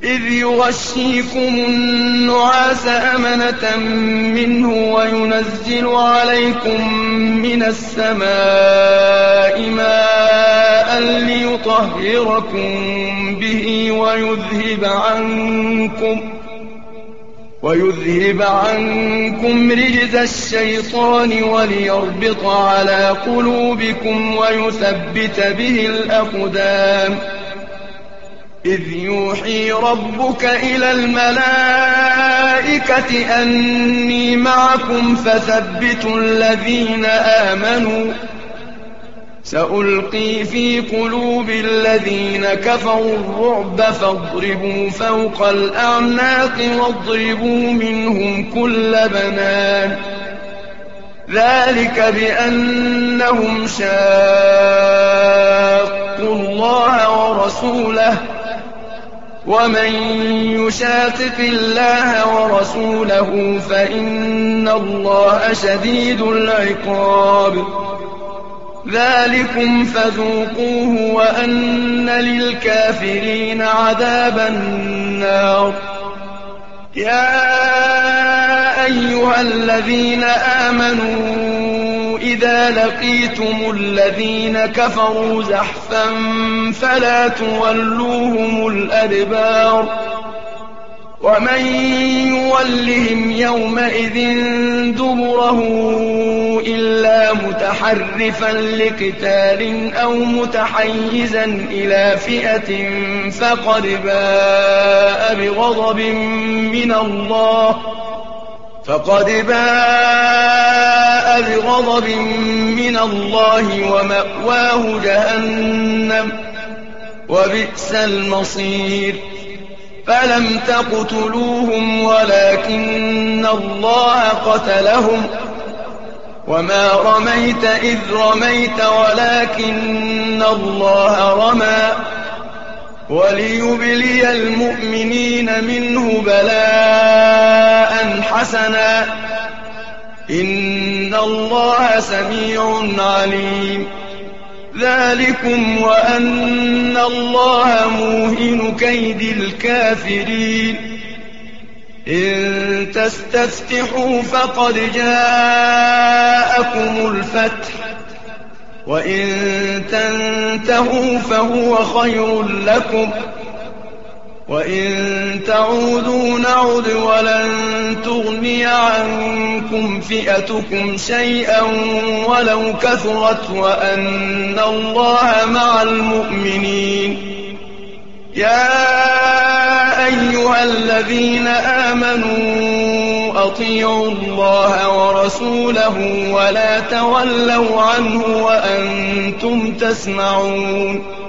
إذ يغشيكم النعاس أمنة منه وينزل عليكم من السماء ماء ليطهركم به ويذهب عنكم رجز الشيطان وليربط على قلوبكم ويثبت به الأقدام إذ يوحي ربك إلى الملائكة أني معكم فثبتوا الذين آمنوا سألقي في قلوب الذين كفروا الرعب فاضربوا فوق الأعناق واضربوا منهم كل بنان ذلك بأنهم شاقوا الله ورسوله ومن يشاقق الله ورسوله فإن الله شديد العقاب ذلكم فذوقوه وأن للكافرين عذاب النار يا أيها الذين آمنوا إذا لقيتم الذين كفروا زحفا فلا تولوهم الأدبار ومن يولهم يومئذ دبره إلا متحرفا لقتال أو متحيزا إلى فئة فقد باء بغضب من الله ومأواه جهنم وبئس المصير فلم تقتلوهم ولكن الله قتلهم وما رميت إذ رميت ولكن الله رمى وليبلي المؤمنين منه بلاء حسنا إن الله سميع عليم ذلكم وأن الله موهن كيد الكافرين إن تستفتحوا فقد جاءكم الفتح وإن تنتهوا فهو خير لكم وإن تعودوا نعد ولن تغني عنكم فئتكم شيئا ولو كثرت وأن الله مع المؤمنين يا أيها الذين آمنوا أطيعوا الله ورسوله ولا تولوا عنه وأنتم تسمعون